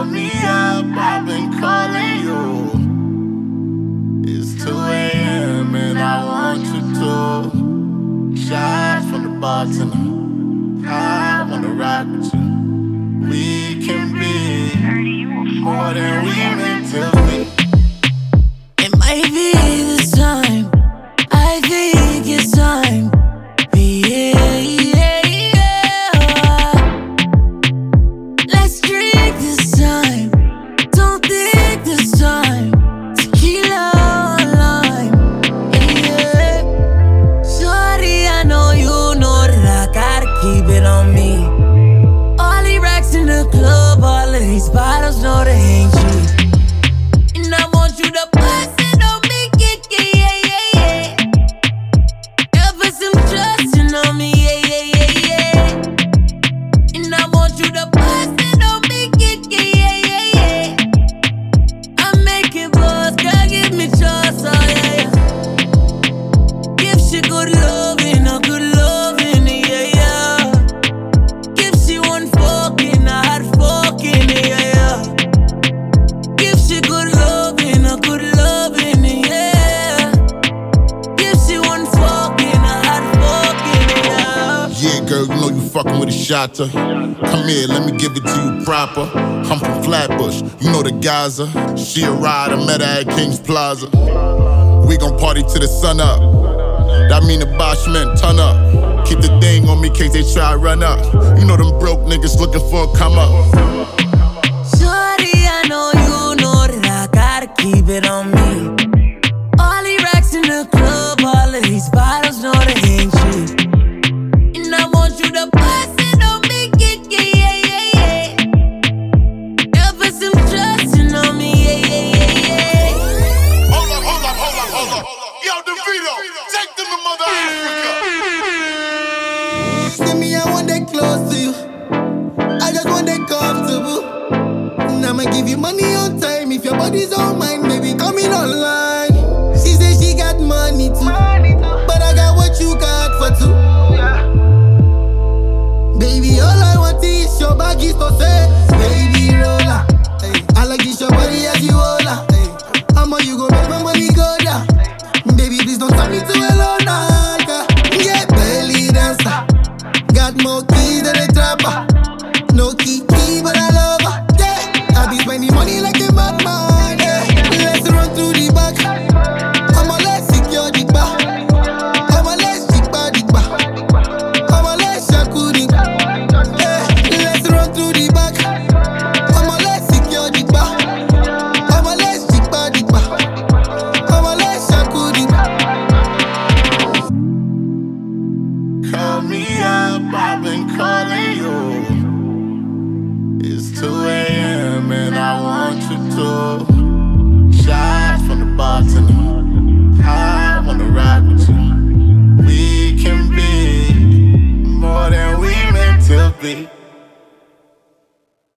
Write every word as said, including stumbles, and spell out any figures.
me up, I've been calling you. It's two a.m. and I want you to. Shots from the bartender, I wanna rock with you. We can be more than we meant to be. It might be this time, I think it's time. Yeah, yeah, yeah. Let's drink this time, don't think this time. Tequila or lime, yeah. Shorty, I know you know that I gotta keep it on me. All these racks in the club, all of these bottles, know they ain't cheap. And I want you to bust it on me, yeah, yeah, yeah, yeah. Yeah, put some trust in on me, yeah, yeah, yeah, yeah. And I want you to bust it on me, yeah, yeah, yeah, yeah, yeah. I make it buzz, girl, give me trust, oh yeah, yeah. Give she good loving, a good loving, yeah, yeah. Give she one fucking, a hot fucking, yeah, yeah. Give she good loving, a good loving, yeah. Give she one fucking, a hot fucking, yeah. Yeah, girl, you know you fucking with a shotter. Come here, let me give it to you proper. I'm from Flatbush, you know the Gaza. She a ride, I met her at King's Plaza. We gon' party till the sun up. That mean the Bosch men turn up. Keep the thing on me in case they try to run up. You know them broke niggas looking for a come up. Shorty, I know you know that I gotta keep it on me. All these racks in the club, all of these bottles, know they ain't cheap. And I want you to bust it on me, yeah, yeah, yeah, yeah, yeah. Yeah, put some trust in on me, yeah, yeah, yeah, yeah. Hold up, hold up, hold up, hold up. Yo, DeVito, take them to Mother Africa. See me, I want that close to you. I just want that comfortable. And I'ma give you money on time if your body's on